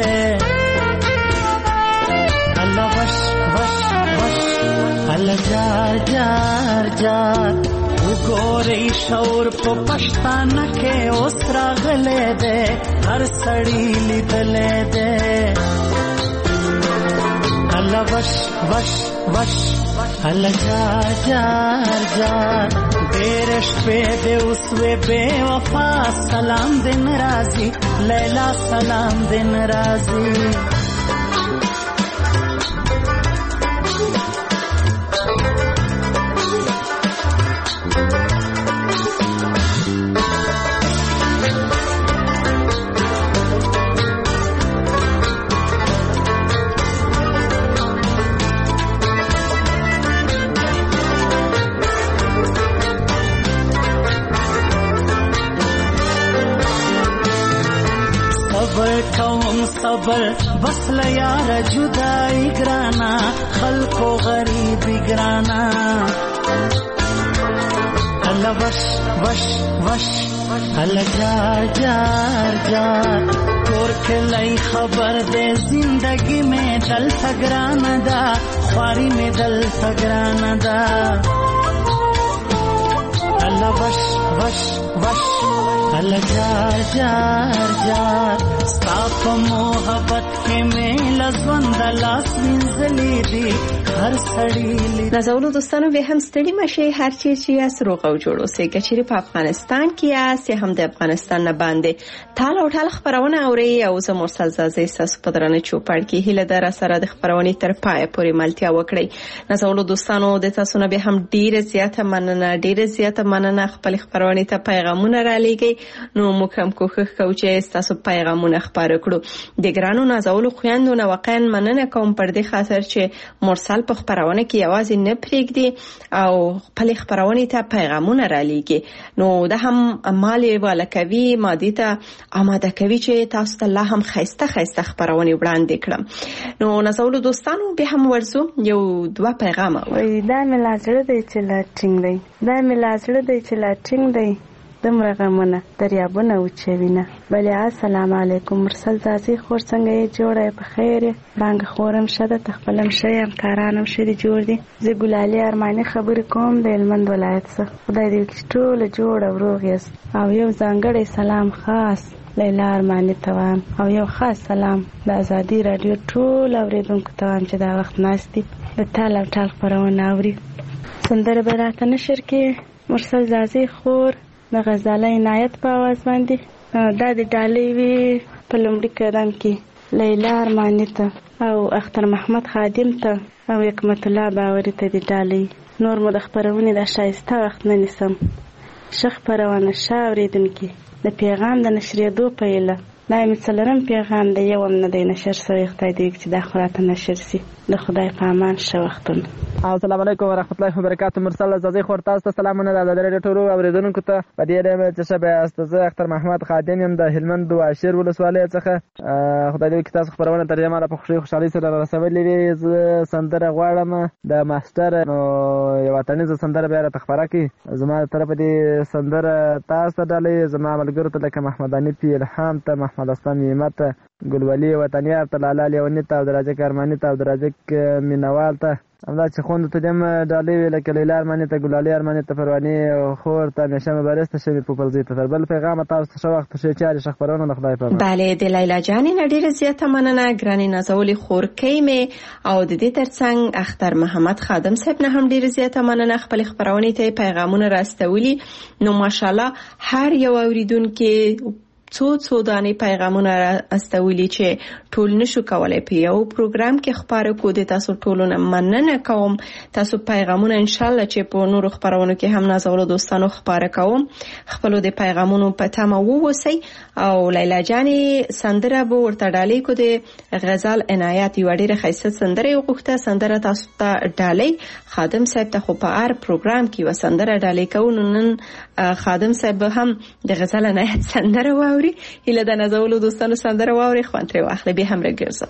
اللہ وش وش وش اللہ جار جار جار، وګورې شور په پښتانه کې اوس راغلې دے هر سړی لیدلې دے. اللہ وش وش وش اللہ جار جار جار، دیر شپے دے اسوے بے وفا سلام دن رازی، لیلا سلام دن رازی. صبر بس لیار جدائی گرانا، خلقو غریبی گرانا. اللہ وش وش وش اللہ جار جار جار، کور کے لئی خبر دے زندگی میں دل تگرانا دا، خواری میں دل تگرانا دا. اللہ وش وش وش اللہ جار جار جار، ستاپ محبت کې مې لزوند لاس وینځلې دي هر سړی. نازولو دوستانو به هم ستړي مشي، هر چیز چې یاست روغ او جوړ اوسئ. که چیرې په افغانستان کې یاست یا هم د افغانستان نه باندې تال او ټال خپرونه اورئ، او زه مرسل زازې ستاسو په درانه چوپړ کې هیله ده راسره د خپرونې تر پایه پورې ملتیا وکړئ. نازولو دوستانو د تاسو نه به هم ډیره زیاته مننه ډیره زیاته مننه خپل خپرونې ته پیغامونه را لېږئ. نو موږ هم کوښښ کوو چې ستاسو پیغامونه خپاره کړو. د ګرانو نازولو خویندو نه واقعا مننه کوم پر دې خاطر چې مرسل په خپرونه کې یوازې نه پرېږدي او خپل خپرونې ته پیغامونه را لېږي. نو دا هم مالې والا کوي، مادي ته آماده کوي چې تاسو ته لا هم ښایسته ښایسته خپرونې وړاندې کړم. نو نازولو دوستانو بیا هم ورځو یو دوه پیغامه. وای دا مې لا زړه دی چې لا ټینګ دی، دا مې لا زړه دی چې لا ټینګ دی، دمره غمونه دریابونه وچوینه. بله السلام علیکم مرسل زازې خور څنګه یې جوړه یې په خیر یې؟ رنګ خورم ښه ده، ته خپل هم ښه یې، همکاران هم ښه دي جوړ دي. زه ګلالي ارماني خبرې کوم د هلمند ولایت څخه. خدای دې وکړي چې ټوله جوړ او روغ یاست. او یو ځانګړی سلام خاص لیلا ارماني ته وایم، او یو خاص سلام د ازادي راډیو ټول اورېدونکو ته وایم چې دا وخت ناست دي د تال او ټال خپرونه اوري. سندره به راته نشر کې مرسل زازي خور د غزاله عنایت په آواز باندې. دا د ډالۍ وي په لومړي قدم کې لیلا ارماني ته او اختر محمد خادم ته او حکمت الله باوري ته د ډالۍ. نور مو د خپرونې د ښایسته وخت نه نیسم. ښه خپرونه ښه اورېدونکي د پیغام د نشرېدو په هیله. دا مې څلورم پیغام دی، یو هم نه دی نشر شوی. خدای دې چې دا خو راته نشر شي. د خدای په امان ښه وختونه. السلام علیکم ورحمت الله وبرکاتو. مرسل زازي خور تاسو ته سلامونه د ادارې ټولو اوریدونکو ته. په دې اړه چې شبه استاذ اختر محمد خادم يم د هلمند واشیر ولسوالۍ څخه. خدای دې چې تاسو خبرونه تر یمه په خوشي خوشحالي سره رسولې وي. زه سندره غواړم د ماستر نو یو وطني سندره بیا راته خبره کړي. زما طرف دې سندره تاسو ډالۍ زما ملګرو ته لکه محمد انیف الهام ته، محمد اسلام یمت، ګلولي وطنیار ته، لاله لیونی ته، عبدالرزاق ارماني ته، عبدالرزاق مینوال ته، همدا چې خوند ته دم ډالۍ وی لکه لیلا ارماني ته، ګلالي ارماني ته، پرواني خور ته، نشه مبارز ته، شمی پوپلزی ته. تر بل پیغام تاسو ته وخت شي چې خبرونه د خدای په امان. bale د لیلا جانې نډیره زیاته مننه. ګراني نازولي خور کیمه او د دې ترڅنګ اختر محمد خادم صاحب نه هم ډیره زیاته مننه. خپل خبرونه ته پیغامونه راستولي. نو ماشاءالله هر یو اوریدونکو څو څو دانې پیغامونه استولي چې ټول نشو کولای په یو پروګرام کې خبرو کو. د تاسو ټولونه مننه کوم. تاسو پیغامونه ان شاء الله چې په نورو خبرونو کې هم نازولو دوستانو خبره کوم. خپل د پیغامونو په تمه ووسی او لیلا جانې سندره به ورته ډالۍ کو. د غزال عنایت یو ډیره ښایسته سندره وغوښته. سندره تاسو ته ډالۍ خادم صاحب ته خو په هر پروګرام کې و سندره ډالۍ کوو. نن خادم صاحب هم د غزال عنایت سندره و هیله د نازولو دوستانو سندره واوري. خوان ترې واخلې به هم راګرځم.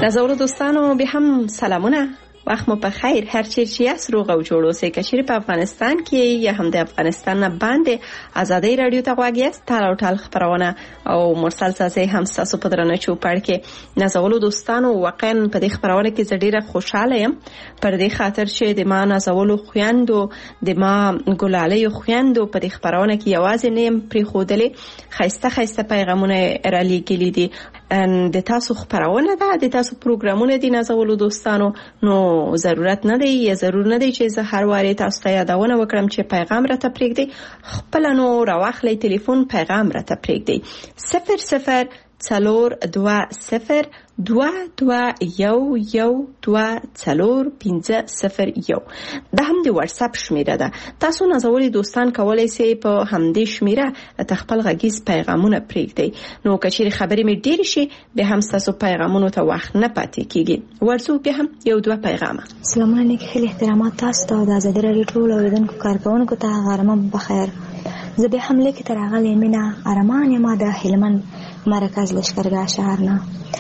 نازولو دوستانو به هم سلامونه، وخت مو په خیر. هر چیر چې یاست روغ او جوړ اوسئ. که چیرې په افغانستان کې یا هم د افغانستان نه باندې ازادۍ رادیو ته غوږ یاست، ټال او ټال خپرونه او مرسل ساسي هم ستاسو په درنه چوپړ کې. نازولو دوستانو واقعا په دې خپرونه کې زه ډیره خوشاله یم پر دې خاطر چې د ما نازولو خویندو د ما ګلالۍ خویندو په دې خپرونه کې یوازې نه یم پرېښودلې، ښایسته ښایسته پیغامونه رالیږلي دي. د تاسو خپرونه ده، د تاسو پروګرامونه دي نازولو دوستانو، نو ضرورت نه دی یا ضرور نه دی چې زه هر واره تاسو ته یادونه وکړم چې پیغام راته پرېږدئ. خپل نو راواخلئ تلیفون، پیغام راته پرېږدئ. صفر صفر څلور دوه صفر دوه دوه یو یو دوه څلور پنځه صفر یو. دا هم د واتساپ شمیره ده. تاسو نازولي دوستان کولی شئ په همدې شمیره ته خپل غږیز پیغامونه پرېږدئ. نو که چیرې خبرې مې ډېرې شي بیا هم ستاسو پیغامونو ته وخت نه پاتې کېږي. ورځو بیا هم یو دوه پیغامه. سلامونه، نیک خیلی احترامات تاسو ته او د ازادۍ راډیو ټولو اورېدونکو کارکوونکو ته غرمه بخیر. زه بیا هم لیکې ته راغلی مینه ارمان یم د هلمند مرکز لشکرګاه شهر نه.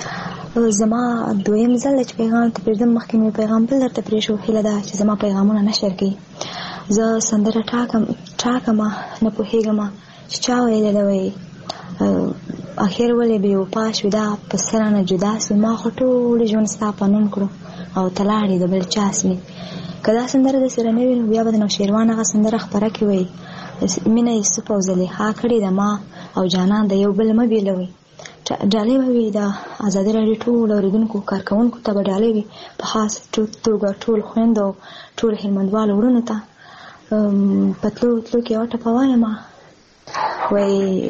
زما دویم ځل چې پیغام ته پرېږدم، مخکې مې پیغام بل درته پرېښو. هیله ده چې زما پیغامونه نشر کړي. زه سندره ټاکم ټاکم نه پوهېږم چې چا ویلې ده، وایي اخر ولې بې وفا شوې دا په سر نه جدا سوې، ما خو ټول ژوند ستا په نوم کړو او ته لاړې د بل چا سوې. که دا سندره داسې رانه وي نو بیا به د نوشیروان هغه سندره خپره کړي، وایي مینه یوسف او زلیخا کړې ده ما او جانان د یو بل مه بېلوئ. ډالۍ به وي د ازادۍ راډیو ټول اورېدونکو کارکوونکو ته به ډالۍ وي، په خاص توګه ټول خویندو او ټول هلمندوالو وروڼو ته. په تلو تلو کې یوه ټپه وایم، وایي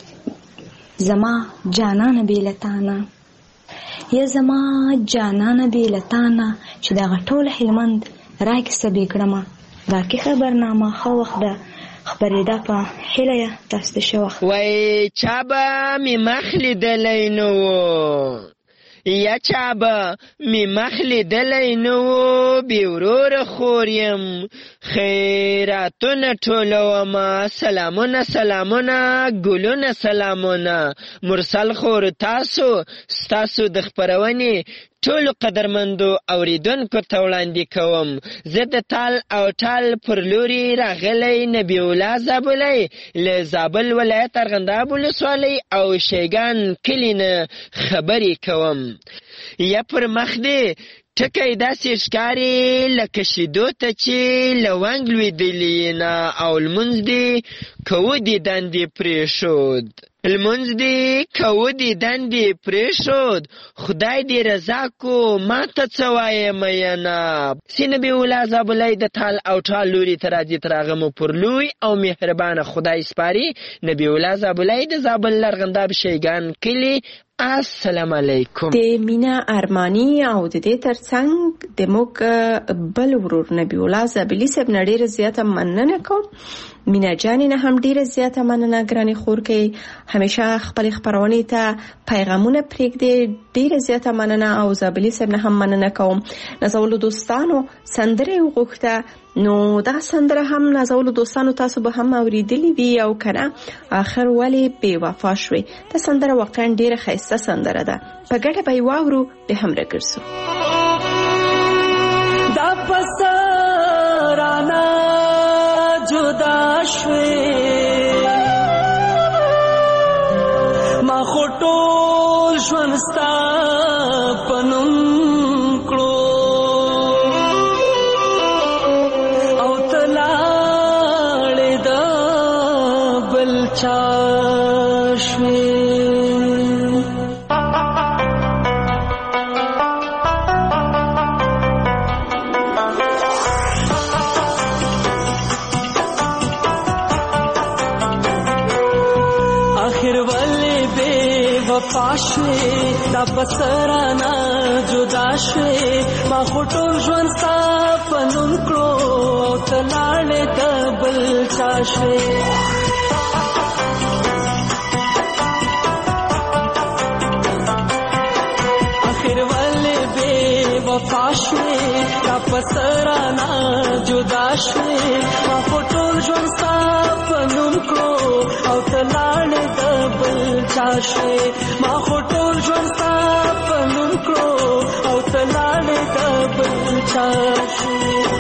زما جانانه بې له تانه، یا زما جانانه بې له تانه چې دغه ټول هلمند راکیسه بې کړمه. دا کې خبرنامه ښه وخت ده خبرېده په هیله یې تاسو ته ښه وخت. وایي چا به مې مخ لیدلی نه و، یا چا به مې مخ لیدلی نه و، بې وروره خور یم خیراتونه ټولومه، سلامونه سلامونه ګلونه سلامونه. مرسل خور تاسو ستاسو د خپرونې ټولو قدرمندو اوریدونکو ته وړاندې کوم. زه د تال او ټال پر لوري راغلی نبی الله زابلی له زابل ولایت ارغنداب ولسوالۍ او شیګان کلي نه خبرې کوم. یا پر مخ دې ټکی داسې ښکاري لکه شیدو ته چې لونګ لوېدلي نه، او لمونځ دې کوو دې دندې پرېښود، لمونځ دې کوو دې دندې پرېښود، خدای دې رضا کو ما ته څه وایې مینه. سی نبی الله زابلی د تال او ټال لوري ته راځي تر هغه مو پر لوی او مهربانه خدای سپاري. نبی الله زابلی د زابل ارغنداب شیګان کلي. السلام علیکم. د مینا ارمانی او د دې ترڅنګ د موږ بل ورور نبی الله زابلی صاحب نه ډېره زیاته مننه کوم. مینا جانې نه هم ډېره زیاته مننه ګرانې خور کې همیشه خپل خپرونې ته پیغامونه پرېږدي، ډېره زیاته مننه. او زابلی صاحب نه هم مننه کوم. نازولو دوستانو سندره وغوښته، نو دا سندره هم نازولو دوستانو تاسو به هم اوریدلی وي او کنه، آخر ولی بې وفا شوې. دا سندره واقعا ډېره ښایسته سندره ده، په ګډه به یې واورو، به هم راګرځو. دا پسرانه جدا شوې، ما خو ټول ژوند ستا په نوم کړو او ته لاړې د بل چا شوې. پاشوې دا پسرانه جدا شوې، ما خو ټول ژوند ستا په نوم کړو او ته لاړې د بل چا شوې. آخر ولې بې وفا شوې دا پسرانه جدا شوې، ما خو ټول ژوند ستا په نوم کړو او ته لاړې د بل چا شوې. ما خو ټول ژوند ستا په نوم کړو چار شو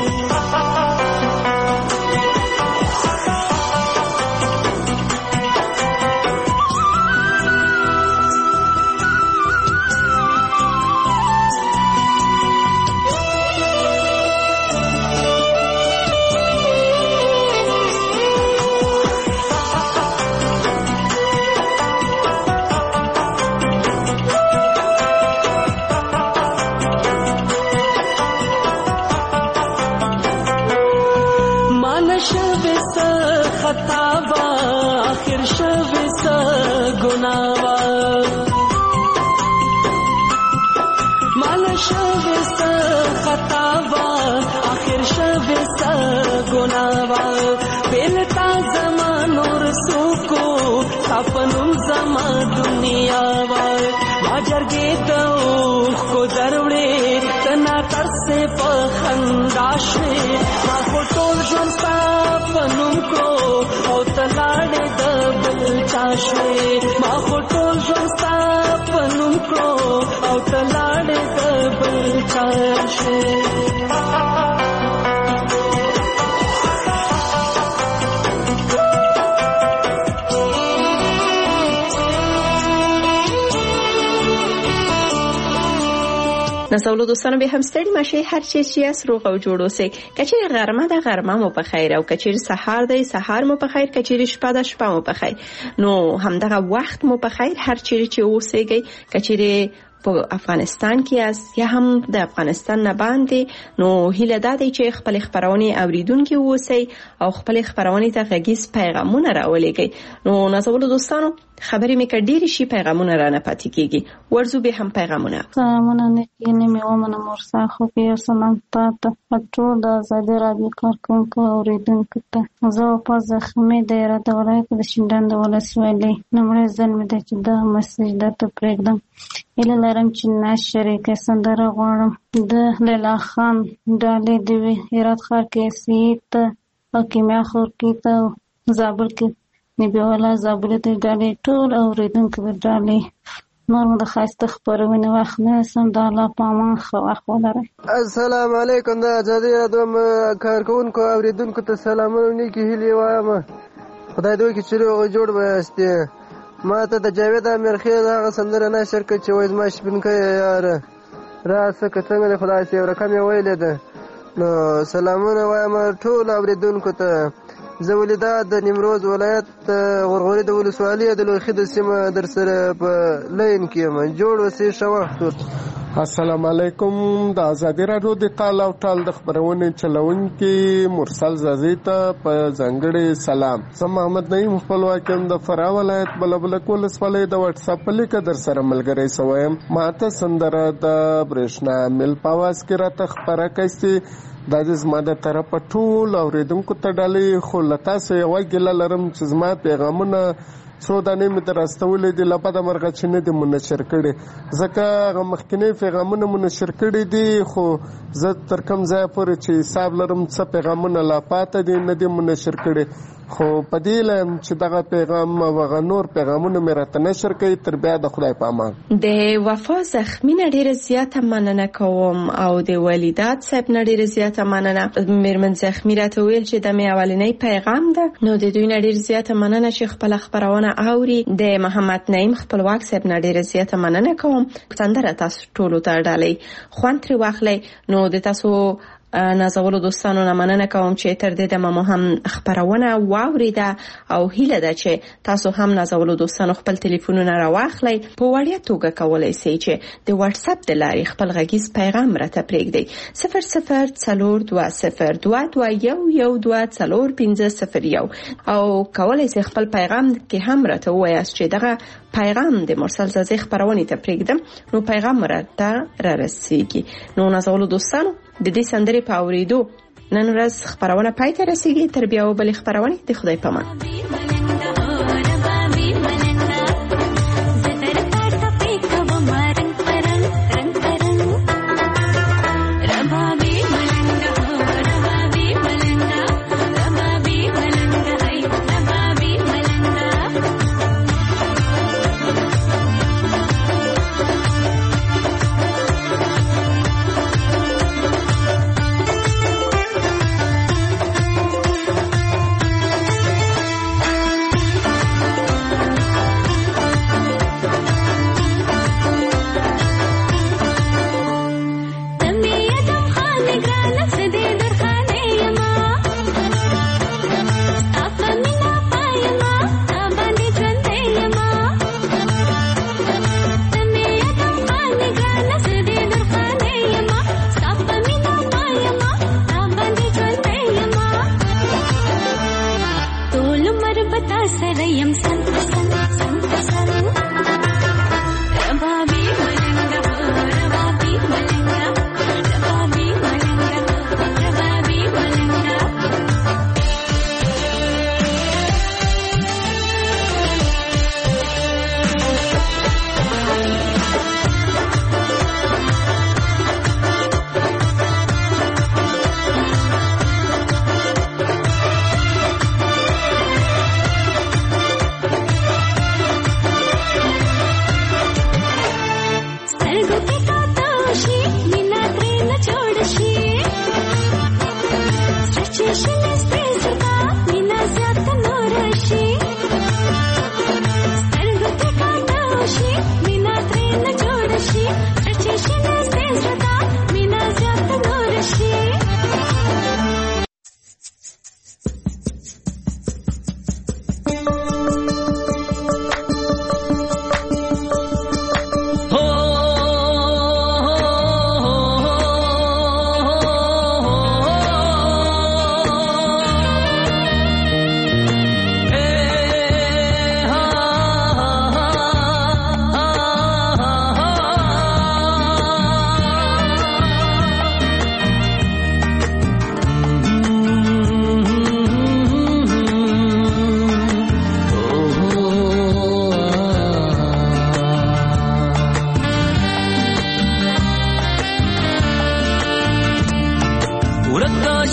अपनों जमा दुनिया वार वाजर गे तो को दरवड़े तना कर से पखंदाशे माखो टोल जोंसा अपनों को ओ तलाड़े दबल चाशे माखो टोल जोंसा अपनों को ओ तलाड़े दबल चाशे نسولو دوستانو به هم ستړي مشه هر چیز چې اس روغ او جوړ اوسئ. کچېرې غرمه د غرمه مو په خیر او کچېرې سهار دی سهار مو په خیر کچېرې شپه د شپه مو په خیر. نو همدغه وخت مو په خیر هر چیرې چې اوسئ. کچېرې په افغانستان کې اس یا هم د افغانستان نه باندې نو هیله ده چې خپل خبرونه اوریدونکو اوسئ او خپل خبرونه ته غږیز پیغامونه راولېږئ. نو نازولو دوستانو خبرې مې کډېری شي پیغامونه را نه پاتې کیږي. ورزو به هم پیغامونه سلامونه نکې نیمه ومنه مرسا خو کې سلام تاسو ټول د آزادي رادیو کارکونکو اوریدونکو ته زه په زخمي د اراده ولایت د شینډان د ولسوالۍ نمبر ځل مې د چې د مسیج د ته پرېږدم اله لرم چې ناشري کې سندره غواړم د لیلا خان ډالې دی هرات ښار کې سیت او کیمیا خور کې ته زابل کې نبی والا زابل ته ډالې ټول اوریدونکو ته ډالې نور د خاصه خبرونه واخ نه سم د الله پامان خو اخو لري. السلام علیکم د آزادي رادیو کارکونکو اوریدونکو ته سلامونه نیکی هیلې وایم. خدای دې وکړي چې روغ جوړ واسته. ما ته د جاوید امیر خیل هغه سندره نشر کړ چې وای زما شپونکې یار راسه که څنګه خدای سي ورکم یې ویلې ده. نو سلامونه وایم ټول اوریدونکو ته. زه ولیدات د نیمروز ولایت غورغوري د ولسوالۍ د لوخي د سیمه در سره په لین کې یم. جوړ اوسئ ښه وخت. السلام علیکم د آزادي رادیو د قال او ټال د خبرونه چلونکي مرسل زازي ته په ځانګړي سلام. زه محمد نعیم خپلواک یم د فراه ولایت بلبلک ولسوالۍ د واتس اپ لیک در سره ملګری سویم. ماته سندره د برېښنا مل پاواز کې راته خبره کوي دا د زما د طرفه ټول اوریدونکو ته ډالۍ خو له تاسو یوه ګیله لرم چې زما پیغامونه څو دانې مې در استولې دي له بده مرغه چې نه دي منشر کړي ځکه هغه مخکینی پیغامونه منشر کړي دي خو زه تر کوم ځایه پورې چې حساب لرم څه پیغامونه لا پاته دي نه دي منشر کړي خو په دې لایم چې دغه پیغام او هغه نور پیغامونه مې راته نشر کوي تر بیا د خدای په امان. د وفا زخمي نه ډېره زیاته مننه کوم او د ولیدات صاحب نه ډېره زیاته مننه. میرمن زخمي راته ویل چې د مې اولنی پیغام ده نو د دوی نه ډېره زیاته مننه چې خپل خبرونه اوري. د محمد نعیم خپلواک صاحب نه ډېره زیاته مننه کوم. تندره تاسو ټولو ته ډالۍ خوند ترې واخلئ. نو د تاسو نازولو دوستانو نه مننه کوم چې تر دې دمه مو هم خبرونه واوریده او هیله ده چې تاسو هم نازولو دوستانو خپل ټلیفونونه راواخلئ. په وړیا توګه کولای شئ چې د واتس اپ د لارې خپل غږیز پیغام راته پرېږدئ. صفر صفر څلور دوه صفر دوه دوه یو یو دوه څلور پنځه صفر یو او کولای شئ خپل پیغام کې هم راته ووایاست چې دغه پیغام د مرسل زازي خبرونه ته پرېږدم نو پیغام راته را رسیږي. نو نازولو دوستانو د دې سندرې په اوریدو نن ورځ خبرونه پای ته رسیږي. تر بیا بلې خبرونه د خدای په امان.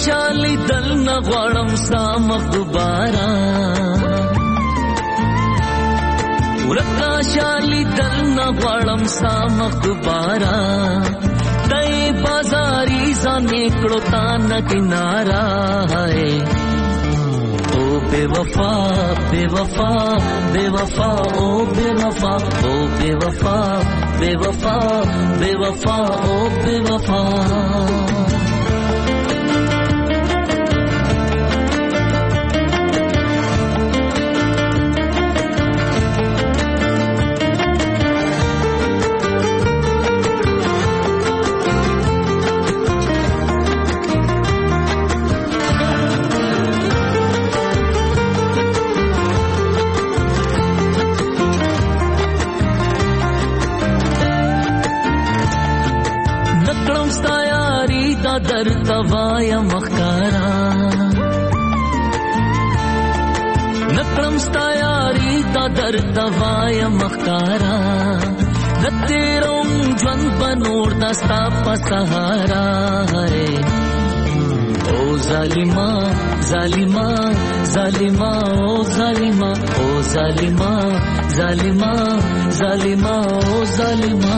شالي دل نغوړم سامخ دوباره ورکا شالي دل نغوړم سامخ دوباره دای بازاري ځان کړو تا نه کنارا ہے او بے وفا بے وفا بے وفا او بے وفا او بے وفا بے وفا بے وفا او بے وفا در توایا مخکارا نکرم ستا یاری تا در توایا مخکارا نتیرم جون بنور دستا پسہارا ہے او ظالما ظالما ظالما او ظالما او ظالما ظالما ظالما او ظالما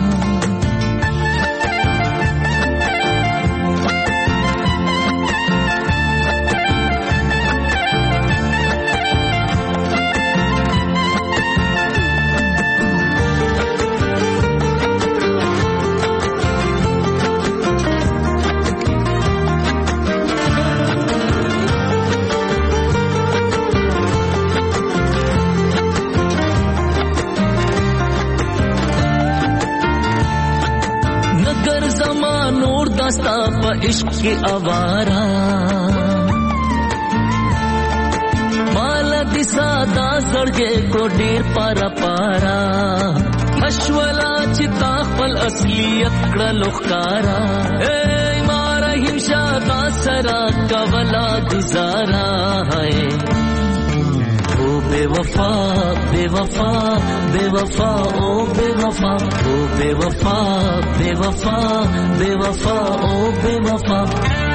دستا پا عشق کی آوارا مالا دی سادا زڑگے کو ڈیر پارا پارا مشولا چتا خپل اصلیت کڑا لخکارا اے مارا ہمشا دا سرا کولا گزارا ہے او بے وفا بے وفا بے وفا او بے وفا او بے وفا بے وفا بے وفا او بے وفا